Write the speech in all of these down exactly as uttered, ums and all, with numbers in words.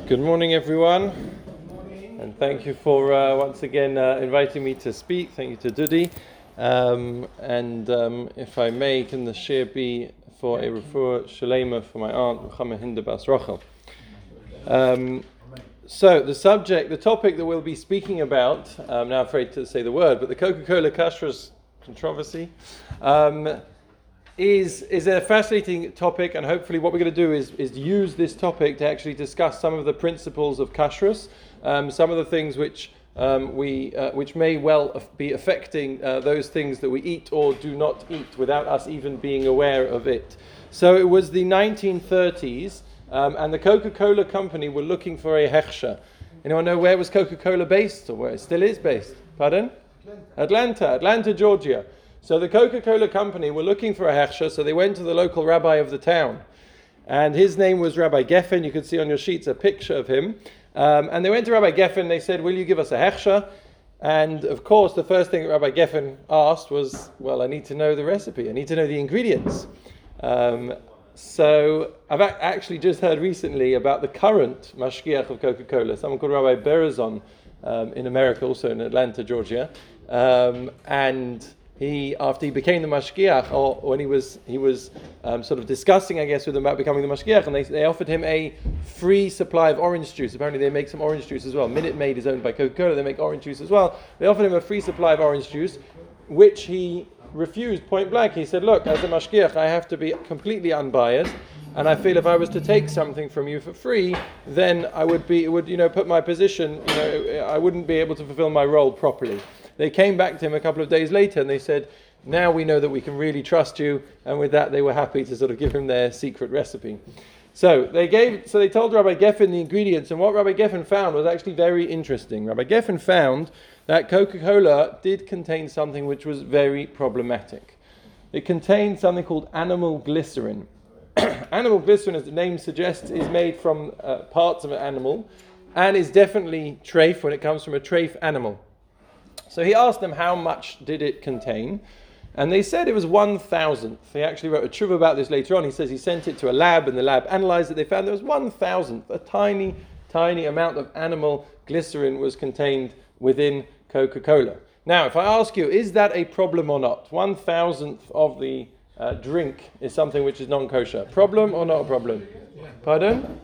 Good morning, everyone, and thank you for uh, once again uh, inviting me to speak. Thank you to Dudi, um, and um, if I may, can the share be for a refuah shalema for my aunt Ruchama Hinda Bas Rachel. Um, so the subject, the topic that we'll be speaking about, I'm now afraid to say the word, but the Coca-Cola kashrus controversy. Um, Is is a fascinating topic, and hopefully what we're going to do is, is use this topic to actually discuss some of the principles of kashrus, um, some of the things which um, we uh, which may well be affecting uh, those things that we eat or do not eat without us even being aware of it. So it was the nineteen thirties, um, and the Coca-Cola company were looking for a hechsher. Anyone know where was Coca-Cola based, or where it still is based? Pardon? Atlanta, Atlanta, Georgia. So the Coca-Cola company were looking for a hechsher, so they went to the local rabbi of the town. And his name was Rabbi Geffen. You can see on your sheets a picture of him. Um, and they went to Rabbi Geffen, they said, will you give us a hechsher? And of course, the first thing that Rabbi Geffen asked was, well, I need to know the recipe. I need to know the ingredients. Um, so I've a- actually just heard recently about the current mashgiach of Coca-Cola, someone called Rabbi Berazon um, in America, also in Atlanta, Georgia. Um, and... He, after he became the mashgiach, or when he was he was um, sort of discussing, I guess, with them about becoming the mashgiach, and they they offered him a free supply of orange juice. Apparently, they make some orange juice as well. Minute Maid is owned by Coca-Cola; they make orange juice as well. They offered him a free supply of orange juice, which he refused point blank. He said, "Look, as a mashgiach, I have to be completely unbiased, and I feel if I was to take something from you for free, then I would be it would you know put my position you know I wouldn't be able to fulfill my role properly." They came back to him a couple of days later and they said, now we know that we can really trust you. And with that, they were happy to sort of give him their secret recipe. So they gave, so they told Rabbi Geffen the ingredients, and what Rabbi Geffen found was actually very interesting. Rabbi Geffen found that Coca-Cola did contain something which was very problematic. It contained something called animal glycerin. Animal glycerin, as the name suggests, is made from uh, parts of an animal and is definitely treif when it comes from a treif animal. So he asked them how much did it contain, and they said it was one thousandth. He actually wrote a tshuva about this later on. He says he sent it to a lab, and the lab analyzed it. They found there was one thousandth, a tiny, tiny amount of animal glycerin was contained within Coca-Cola. Now, if I ask you, is that a problem or not? One thousandth of the uh, drink is something which is non-kosher. Problem or not a problem? Pardon?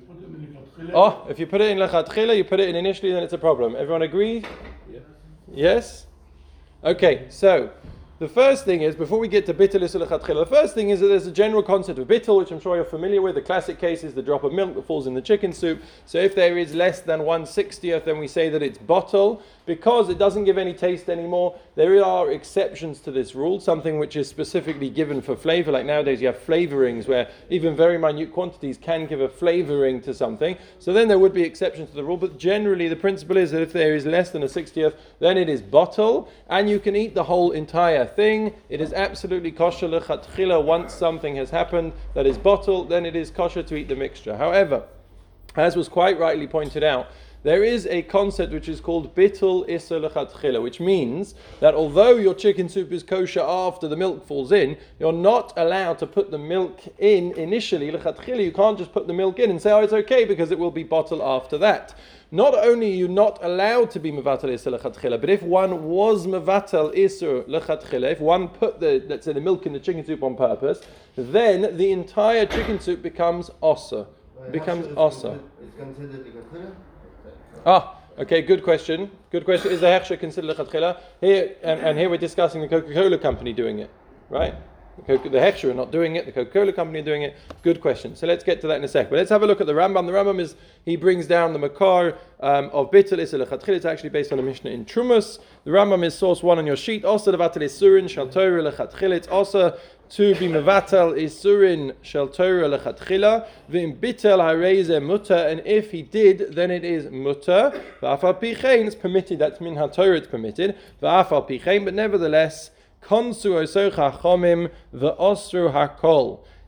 Oh, if you put it in lechatchila, you put it in initially, then it's a problem. Everyone agree? Yes? Okay, so the first thing is, before we get to bittul isur lechatchila, the first thing is that there's a general concept of bittul, which I'm sure you're familiar with. The classic case is the drop of milk that falls in the chicken soup. So if there is less than one sixtieth, then we say that it's bottle, because it doesn't give any taste anymore. There are exceptions to this rule, something which is specifically given for flavor. Like nowadays you have flavorings where even very minute quantities can give a flavoring to something. So then there would be exceptions to the rule, but generally the principle is that if there is less than a sixtieth, then it is bottle, and you can eat the whole entire thing. It is absolutely kosher lechatchila. Once something has happened that is bottle, then it is kosher to eat the mixture. However, as was quite rightly pointed out, there is a concept which is called bittul isur lechatchila, which means that although your chicken soup is kosher after the milk falls in, you're not allowed to put the milk in initially. Lechatchila, you can't just put the milk in and say, oh, it's okay because it will be bottle after that. Not only are you not allowed to be mevatel isur lechatchila, but if one was mevatel isur lechatchila, if one put the, let's say, the milk in the chicken soup on purpose, then the entire chicken soup becomes osur, becomes osur. It's considered lechatchila? Ah, okay, good question. Good question. Is the hechsher considered lechatchila? Here, and, and here we're discussing the Coca-Cola company doing it, right? The, Coca- the hechsher are not doing it, the Coca-Cola company are doing it. Good question. So let's get to that in a sec. But let's have a look at the Rambam. The Rambam is, he brings down the makar um, of bittul isur lechatchila. It's actually based on a Mishnah in Trumas. The Rambam is source one on your sheet. Also, the vatel isurin shal Torah lechatchila. It's also to be mevatel isurin shel Torah lechatchila, v'im bitel hareze mutter, and if he did, then it is mutter. V'afal pichein, it's permitted. That's min haTorah, it's permitted. V'afal pichein, but nevertheless, konsu osor chachomim v'osru hakol.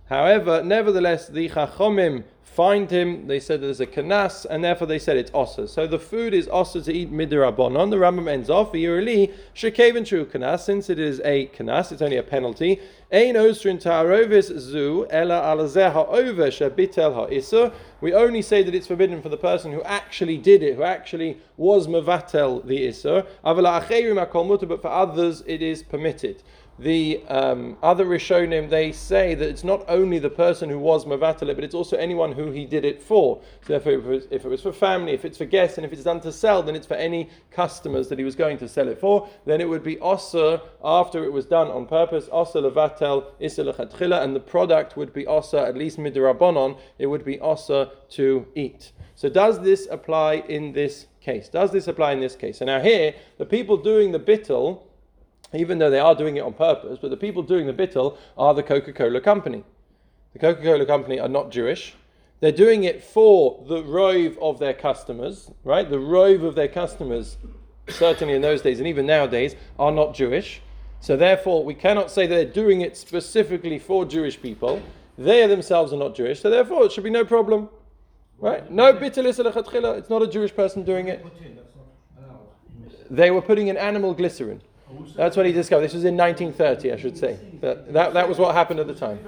However, nevertheless, the Chachomim find him, they said there's a kanas, and therefore they said it's osser. So the food is osser to eat midirabonon. The Rambam ends off, V'yirli, shekaven shu kanas, since it is a kanas, it's only a penalty. Ein osrin ta'arovis zu, ela alazeh ha'over shabitel ha'isur. We only say that it's forbidden for the person who actually did it, who actually was mevatel the isur. Avala acherim hakol mutar, but for others it is permitted. The um, other Rishonim, they say that it's not only the person who was Mavatale, but it's also anyone who he did it for. So therefore, if it, was, if it was for family, if it's for guests, and if it's done to sell, then it's for any customers that he was going to sell it for. Then it would be Osir after it was done on purpose, Osir Levatel, Isir Lechatchila, and the product would be Osir, at least Midrabanon, it would be Osir to eat. So does this apply in this case? Does this apply in this case? So now here, the people doing the bittul, even though they are doing it on purpose, but the people doing the bittul are the Coca-Cola company. The Coca-Cola company are not Jewish. They're doing it for the rove of their customers, right? The rove of their customers, certainly in those days and even nowadays, are not Jewish. So therefore, we cannot say that they're doing it specifically for Jewish people. They themselves are not Jewish, so therefore it should be no problem, right? No bittul is lechatchila. It's not a Jewish person doing it. They were putting in animal glycerin. That's what he discovered. This was in nineteen thirty, I should say. That, that, that was what happened at the time.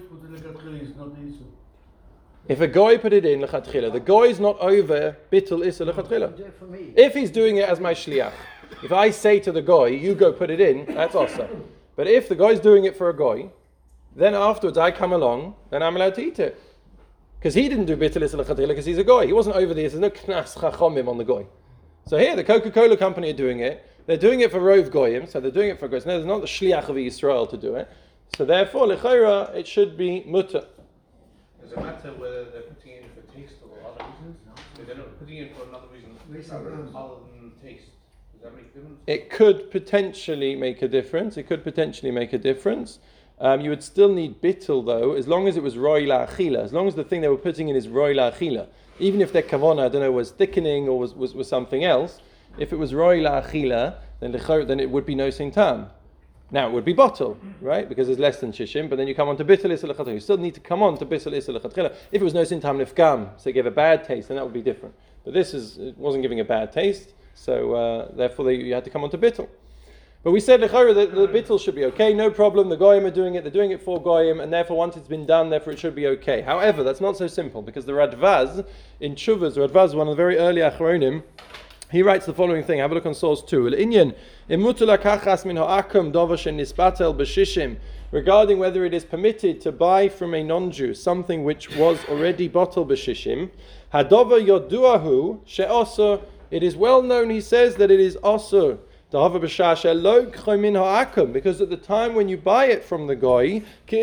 If a goy put it in lechatchila, the goy is not over bittul issa lechatchila. If he's doing it as my shliach, if I say to the goy, you go put it in, that's also. But if the guy's doing it for a goy, then afterwards I come along, then I'm allowed to eat it. Because he didn't do bittul issa lechatchila because he's a goy. He wasn't over this. There's no knas chachomim on the goy. So here, the Coca-Cola company are doing it. They're doing it for Rov Goyim, so they're doing it for goyim. No, there's not the Shliach of Yisrael to do it. So therefore, L'chaira, it should be mutter. Does it matter whether they're putting it in for taste or other reasons? No. If they're not putting it in for another reason other than taste, does that make a difference? It could potentially make a difference. It could potentially make a difference. Um, you would still need bittul though, as long as it was roi la'achila, as long as the thing they were putting in is roi la'achila. Even if their kavana, I don't know, was thickening or was, was, was something else, if it was roi la'achila, then then it would be no sin tam. Now it would be bottle, right? Because there's less than shishim, but then you come on to bittul issa lechatchila. You still need to come on to bittul issa lechatchila. If it was no sin tam nifgam, so it gave a bad taste, then that would be different. But this is it wasn't giving a bad taste, so uh, therefore they, you had to come on to bittul. But we said lechora that the bittul should be okay, no problem. The goyim are doing it; they're doing it for goyim, and therefore once it's been done, therefore it should be okay. However, that's not so simple because the Radvaz in Chuvas, the Radvaz, one of the very early Achronim, he writes the following thing. Have a look on source two. Regarding whether it is permitted to buy from a non-Jew something which was already bottled b'shishim, hadova yoduahu she'osur. It is well known, he says, that it is osur. Because at the time when you buy it from the goy,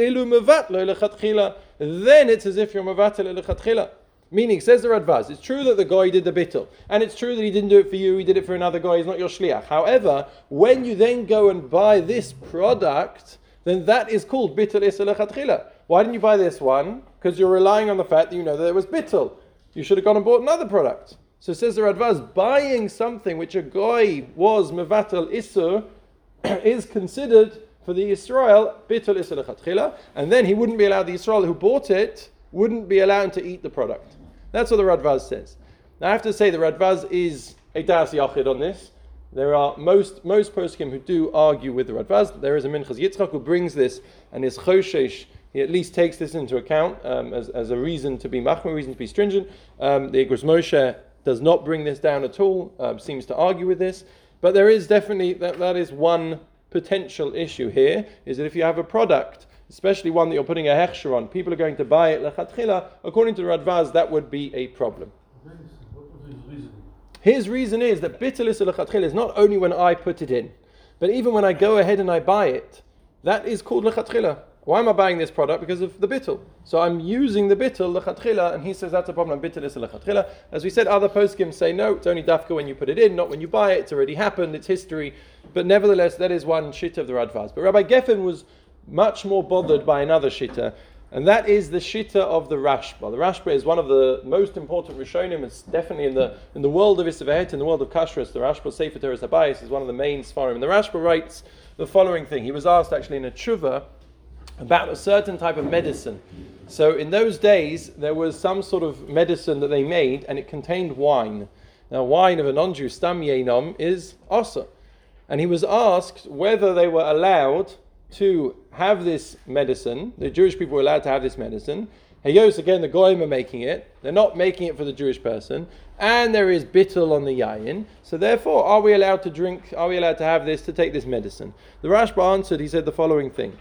then it's as if you're mevatel lechatchila. Meaning, says the Radvaz, it's true that the guy did the bittul, and it's true that he didn't do it for you, he did it for another guy, he's not your shliach. However, when you then go and buy this product, then that is called bittul issa lechatchila. Why didn't you buy this one? Because you're relying on the fact that you know that there was bittul. You should have gone and bought another product. So says the Radvaz, buying something which a guy was mevatel issa is considered for the Yisrael bittul issa lechatchila, and then he wouldn't be allowed, the Yisrael who bought it, wouldn't be allowed to eat the product. That's what the Radvaz says. Now I have to say the Radvaz is a das yachid on this. There are most most poskim who do argue with the Radvaz. There is a Minchas Yitzchak who brings this and is choshesh. He at least takes this into account um, as, as a reason to be machmir, a reason to be stringent. Um, the Igros Moshe does not bring this down at all, um, seems to argue with this. But there is definitely, that, that is one potential issue here, is that if you have a product, especially one that you're putting a hechsher on, people are going to buy it lechatchila, according to the Radvaz, that would be a problem. What was his reason? His reason is that bittul issa lechatchila is not only when I put it in, but even when I go ahead and I buy it, that is called lechatchila. Why am I buying this product? Because of the bittul. So I'm using the bittul lechatchila, and he says that's a problem. Bittul issa lechatchila. As we said, other poskim say no, it's only dafka when you put it in, not when you buy it. It's already happened. It's history. But nevertheless, that is one shita of the Radvaz. But Rabbi Geffen was much more bothered by another shita, and that is the shita of the Rashba. The Rashba is one of the most important Rishonim. It's definitely in the in the world of Isavahet, in the world of Kashrus. The Rashba Sefer Teres Habayis is one of the main Sfarim. And the Rashba writes the following thing. He was asked actually in a tshuva about a certain type of medicine. So in those days, there was some sort of medicine that they made, and it contained wine. Now, wine of a non-Jew, stam yenom, is asa. And he was asked whether they were allowed to have this medicine. The Jewish people were allowed to have this medicine. Hayos, again, the Goyim are making it. They're not making it for the Jewish person. And there is bittul on the yayin. So therefore, are we allowed to drink, are we allowed to have this, to take this medicine? The Rashba answered, he said the following thing.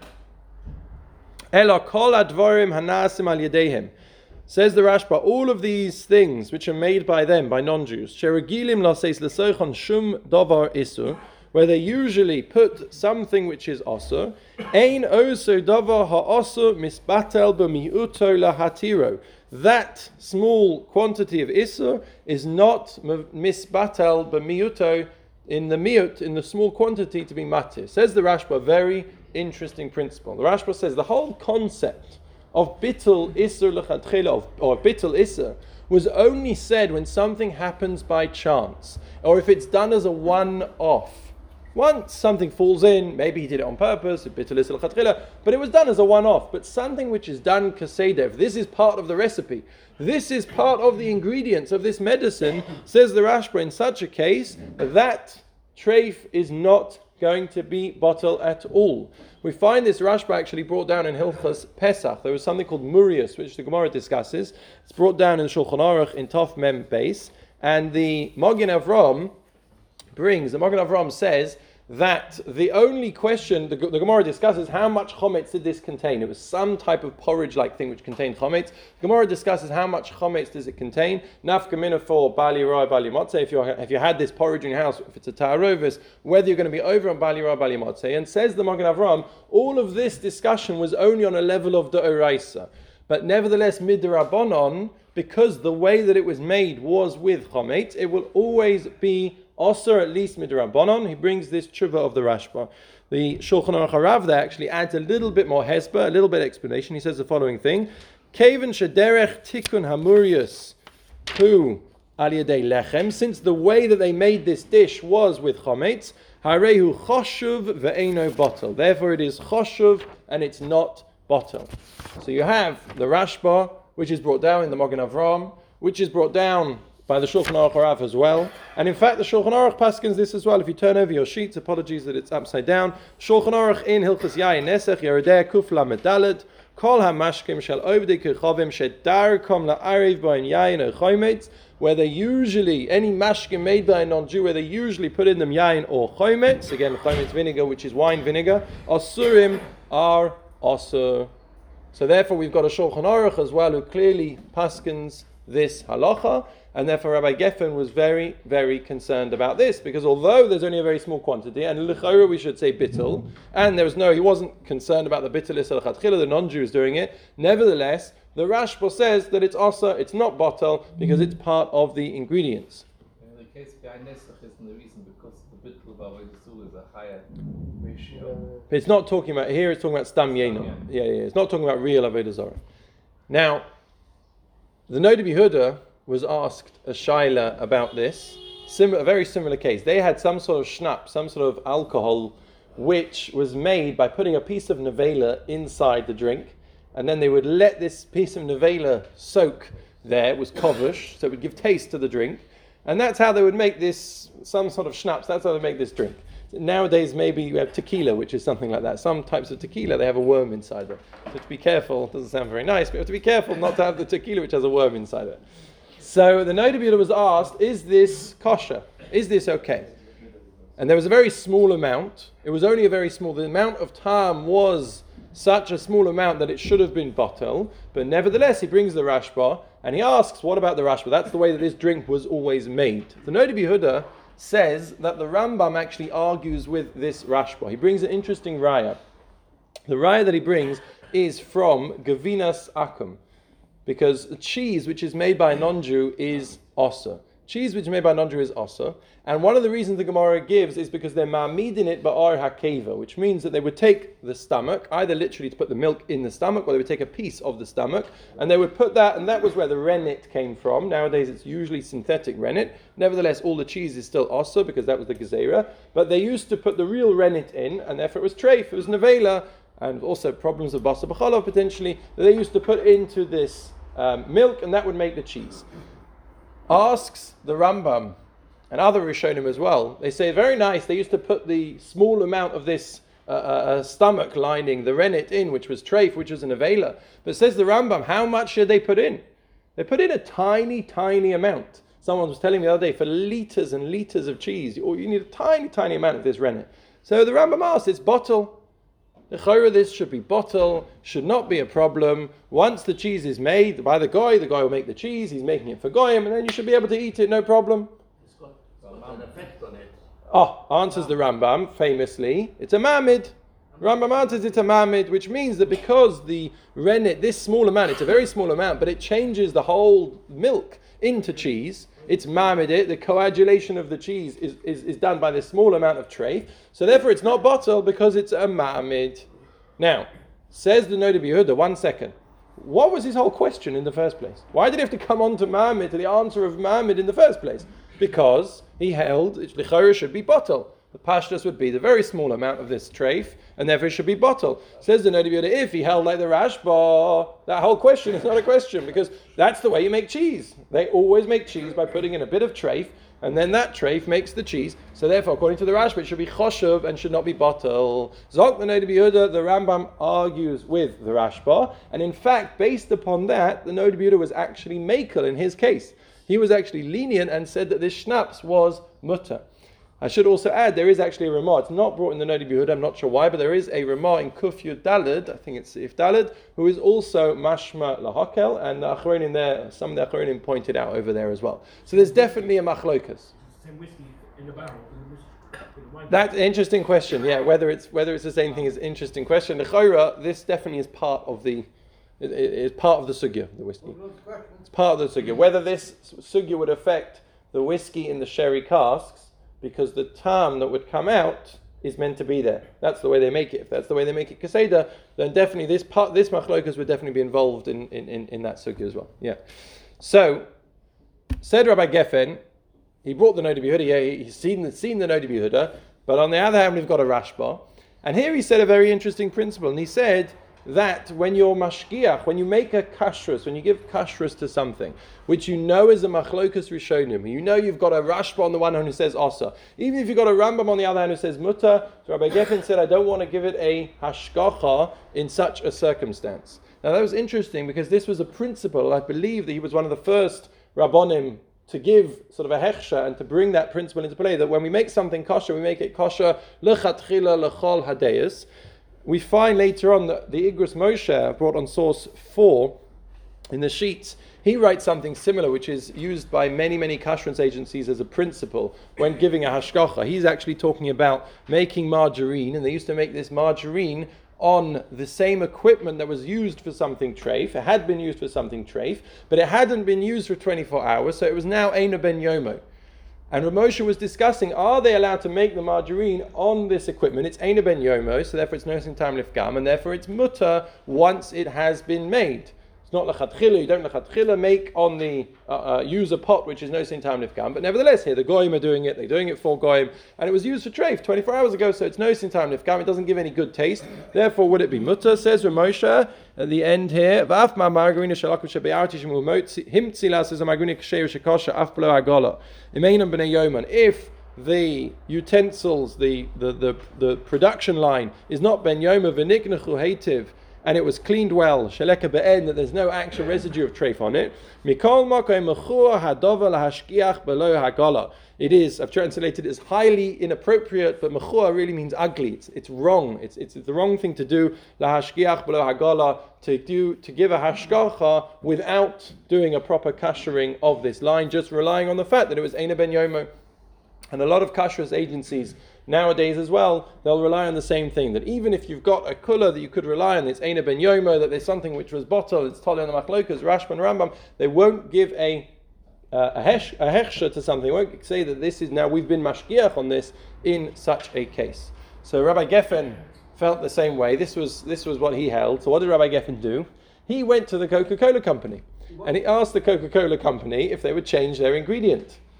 Ela kol advarim hanasim al yedehem. Says the Rashba, all of these things which are made by them, by non-Jews, sheragilim laseis lesochon shum davar isur, where they usually put something which is osur, ein oso davar ha'osur misbatel b'mi'uto lahatiro. That small quantity of isur is not misbatel b'mi'uto, in the miut, in the small quantity, to be matir. Says the Rashba, very interesting principle. The Rashba says the whole concept of bittul isur l'chadchila, or bittul isur, was only said when something happens by chance, or if it's done as a one-off. Once something falls in, maybe he did it on purpose, bittul isur l'chadchila, but it was done as a one-off. But something which is done kaseidev, this is part of the recipe, this is part of the ingredients of this medicine, says the Rashba, in such a case, that treif is not going to be bottle at all. We find this Rashba actually brought down in Hilchas Pesach. There was something called Murius, which the Gemara discusses. It's brought down in Shulchan Aruch in Tov Mem Beis, and the Magen Avram brings, the Magen Avram says that the only question, the, the Gemara discusses how much chometz did this contain. It was some type of porridge-like thing which contained chometz. The Gemara discusses how much chometz does it contain. Nafka mina for bali roi bali motzei. If you if you had this porridge in your house, if it's a ta'arovis, whether you're going to be over on bali roi bali motzei. And says the Magen Avram, all of this discussion was only on a level of the oraisa, but nevertheless midrabanon, because the way that it was made was with chometz, it will always be also, at least midrabanon. He brings this tshuva of the Rashba. The Shulchan Aruch Harav there actually adds a little bit more hesper, a little bit of explanation. He says the following thing: Kaven shederech tikun hamurius hu al yedei lechem. Since the way that they made this dish was with chometz, harehu choshuv ve'eno bottle. Therefore, it is choshuv and it's not bottle. So you have the Rashba, which is brought down in the Magen Avram, which is brought down by the Shulchan Aruch Harav as well. And in fact, the Shulchan Aruch paskins this as well. If you turn over your sheets, apologies that it's upside down. Shulchan Aruch in Hilchas Yayin Nesech Yerodeh Kuf La Medaled Kol HaMashkim Shel Ovdei Kechavim Shedarkom LaAriv B'Ayin Yayin or Chometz, where they usually, any mashkim made by a non-Jew, where they usually put in them yayin or chometz, again chometz vinegar, which is wine vinegar, asurim are asur. So therefore we've got a Shulchan Aruch as well who clearly paskins this halacha, and therefore Rabbi Geffen was very, very concerned about this, because although there's only a very small quantity, and l'chora we should say bittul, and there was no, he wasn't concerned about the bittul isur l'chadchila, the non-Jews doing it, nevertheless, the Rashba says that it's also, it's not bottle, because it's part of the ingredients. In the case behind Nesach isn't the reason, because the bittul of Avodah Zarah is a higher ratio. It's not talking about, here it's talking about stam yenom. Yeah, yeah, it's not talking about real Avodah Zarah. Now, the Noda B'Yehuda was asked a shaila about this, Sim- a very similar case. They had some sort of schnapp, some sort of alcohol, which was made by putting a piece of nevela inside the drink, and then they would let this piece of nevela soak there. It was kovush, so it would give taste to the drink, and that's how they would make this, some sort of schnapps, that's how they make this drink. Nowadays maybe you have tequila, which is something like that. Some types of tequila, they have a worm inside it. So to be careful, it doesn't sound very nice, but you have to be careful not to have the tequila which has a worm inside it. So the Noda B'Yehuda was asked, is this kosher? Is this okay? And there was a very small amount. It was only a very small, the amount of time was such a small amount that it should have been bottled, but nevertheless he brings the Rashba, and he asks, what about the Rashba? That's the way that this drink was always made. The Noda B'Yehuda says that the Rambam actually argues with this Rashba. He brings an interesting raya. The raya that he brings is from Gavinas Akum, because cheese which is made by a non-Jew is osur. Cheese which is made by a non-Jew is osur, and one of the reasons the Gemara gives is because they're ma'amidin it ba'ar hakeva, which means that they would take the stomach, either literally to put the milk in the stomach, or they would take a piece of the stomach, and they would put that, and that was where the rennet came from. Nowadays it's usually synthetic rennet. Nevertheless, all the cheese is still osur, because that was the gezerah, but they used to put the real rennet in, and therefore it was treif, it was nevela, and also problems of basar b'chalav potentially, that they used to put into this um, milk, and that would make the cheese. Asks the Rambam, and other Rishonim as well, they say, very nice, they used to put the small amount of this uh, uh, stomach lining, the rennet, in, which was treif, which was an avela. But says the Rambam, how much should they put in? They put in a tiny, tiny amount. Someone was telling me the other day, for liters and liters of cheese, you you need a tiny, tiny amount of this rennet. So the Rambam asked, it's bottle. The chayra, this should be bottle, should not be a problem. Once the cheese is made by the guy, the guy will make the cheese, he's making it for goyim, and then you should be able to eat it, no problem. It's got, it's got an effect on it. Oh, answers the Rambam, famously, it's a mamid. Rambam answers it's a mamid, which means that because the rennet, this small amount, it's a very small amount, but it changes the whole milk into cheese. It's mamid it, the coagulation of the cheese is, is, is done by this small amount of tray. So therefore it's not bottle because it's a mamid. Now, says the Noda B'Yehuda, one second. What was his whole question in the first place? Why did he have to come on to mamid, to the answer of mamid in the first place? Because he held, l'chayra should be bottle. The pashtus would be the very small amount of this treif, and therefore it should be bottle. Says the Noda B'Yehuda, if he held like the Rashba, that whole question is not a question, because that's the way you make cheese. They always make cheese by putting in a bit of treif, and then that treif makes the cheese. So therefore, according to the Rashba, it should be choshev and should not be bottle. Zok the Noda B'Yehuda, the Rambam argues with the Rashba, and in fact, based upon that, the Noda B'Yehuda was actually makel in his case. He was actually lenient and said that this schnapps was mutter. I should also add, there is actually a Ramah. It's not brought in the Noda B'Yehuda, I'm not sure why, but there is a Ramah in Kuf Yud Daled, I think it's If Daled, who is also Mashma Lahakel, and the Achronim there, some of the Achronim pointed out over there as well. So there's definitely a machlokas. Same whiskey in the barrel. That's an interesting question, yeah, whether it's whether it's the same thing is an interesting question. The Chayra, this definitely is part of the, it, it is part of the sugya, the whiskey. It's part of the sugya. Whether this sugya would affect the whiskey in the sherry casks, because the tam that would come out is meant to be there. That's the way they make it. If that's the way they make it kaseda, then definitely this part, this machlokas would definitely be involved in, in, in, in that sugya as well. Yeah. So, said Rabbi Geffen, he brought the Noda B'Yehuda, yeah, he's seen the, seen the Noda B'Yehuda, but on the other hand, we've got a Rashba. And here he said a very interesting principle, and he said that when you're mashgiach, when you make a kashrus, when you give kashrus to something, which you know is a machlokas rishonim, you know you've got a Rashba on the one hand who says asa, even if you've got a Rambam on the other hand who says mutter, so Rabbi Geffen said, I don't want to give it a hashgacha in such a circumstance. Now that was interesting because this was a principle, I believe that he was one of the first Rabbonim to give sort of a hechsha and to bring that principle into play, that when we make something kosher, we make it kosher lechatchila lechol hadeus. We find later on that the Igros Moshe, brought on source four in the sheets, he writes something similar, which is used by many, many kashrus agencies as a principle when giving a hashgacha. He's actually talking about making margarine, and they used to make this margarine on the same equipment that was used for something treif. It had been used for something treif, but it hadn't been used for twenty-four hours, so it was now Eina ben Yomo. And Rav Moshe was discussing, are they allowed to make the margarine on this equipment? It's Eina ben Yomo, so therefore it's nursing time lifgam, and therefore it's mutter once it has been made. It's not lechatchila, you don't lechatchila make on the, uh, uh, use a pot which is nursing time lifgam, but nevertheless here the goyim are doing it, they're doing it for goyim, and it was used for treif twenty-four hours ago, so it's nursing time lifgam, it doesn't give any good taste, therefore would it be mutter, says Rav Moshe at the end here, V'af ma margarina shalak v'shebe'arti shemu motzi, him tzila says a margarina ksheir shekosha af b'lo agola, imeinam b'nei yoman, if the utensils, the, the, the, the production line is not ben yoma v'niknechu heitiv, and it was cleaned well, sheleka be'en, that there's no actual residue of treif on it. Mikol makom mechur hadova lahashkiach below hagola. It is, I've translated it as highly inappropriate, but mechur really means ugly. It's, it's wrong. It's, it's the wrong thing to do. Lahashkiach below hagola, to do to give a hashgacha without doing a proper kashering of this line, just relying on the fact that it was Eina ben Yomo. And a lot of kashrus agencies nowadays as well, they'll rely on the same thing, that even if you've got a kula that you could rely on, it's Eina ben Yomo, that there's something which was bottle, it's Toleh and the Machlokas, Rashba and Rambam, they won't give a uh, a, hesh, a hechsha to something, they won't say that this is now, we've been mashgiach on this in such a case. So Rabbi Geffen felt the same way, this was this was what he held. So what did Rabbi Geffen do? He went to the Coca-Cola company, and he asked the Coca-Cola company if they would change their ingredient.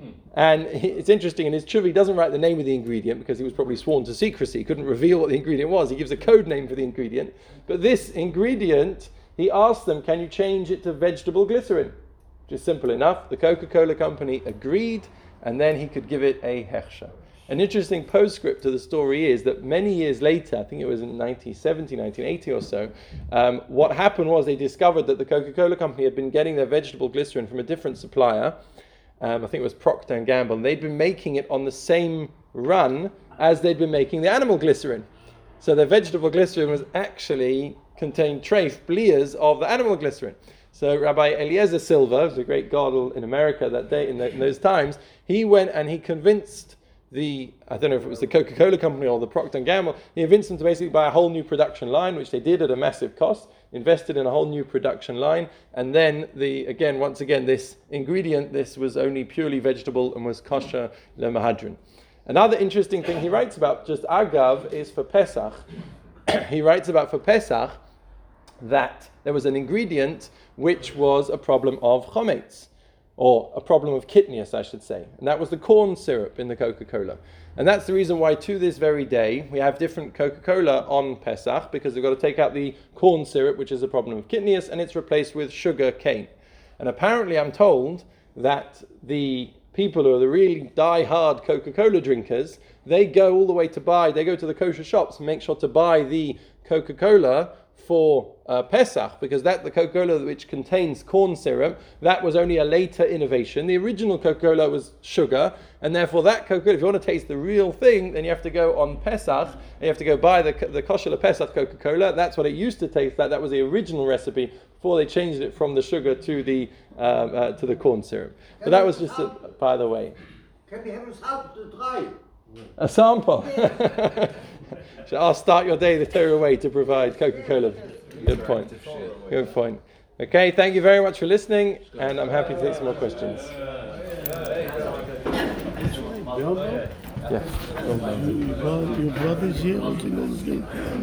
And he, it's interesting, in his tshuva, he doesn't write the name of the ingredient because he was probably sworn to secrecy. He couldn't reveal what the ingredient was. He gives a code name for the ingredient. But this ingredient, he asked them, can you change it to vegetable glycerin? Which is simple enough. The Coca-Cola company agreed, and then he could give it a hechsher. An interesting postscript to the story is that many years later, I think it was in nineteen seventy, nineteen eighty or so, um, what happened was they discovered that the Coca-Cola company had been getting their vegetable glycerin from a different supplier. Um, I think it was Procter and Gamble, and they'd been making it on the same run as they'd been making the animal glycerin. So their vegetable glycerin was actually contained trace blias of the animal glycerin. So Rabbi Eliezer Silver, who's a great gadol in America that day, in, the, in those times, he went and he convinced the, I don't know if it was the Coca-Cola company or the Procter and Gamble, he convinced them to basically buy a whole new production line, which they did at a massive cost, invested in a whole new production line, and then the again, once again, this ingredient, this was only purely vegetable and was kosher lemahadrin. Another interesting thing he writes about, just agav, is for Pesach. He writes about for Pesach that there was an ingredient which was a problem of chometz, or a problem of kitnius, I should say. And that was the corn syrup in the Coca-Cola. And that's the reason why to this very day we have different Coca-Cola on Pesach, because they've got to take out the corn syrup, which is a problem of kitnius, and it's replaced with sugar cane. And apparently I'm told that the people who are the really die-hard Coca-Cola drinkers, they go all the way to buy, they go to the kosher shops and make sure to buy the Coca-Cola for uh, Pesach, because that the Coca-Cola which contains corn syrup, that was only a later innovation. The original Coca-Cola was sugar, and therefore that Coca-Cola, if you want to taste the real thing, then you have to go on Pesach, and you have to go buy the the kosher Pesach Coca-Cola. That's what it used to taste like. That was the original recipe before they changed it from the sugar to the um, uh, to the corn syrup. But that was just a, by the way. Can we have a sample to try? A sample. So I'll start your day the Torah way to provide Coca-Cola. Good point. Good point. Okay, thank you very much for listening, and I'm happy to take some more questions. Yeah. Your brother's here.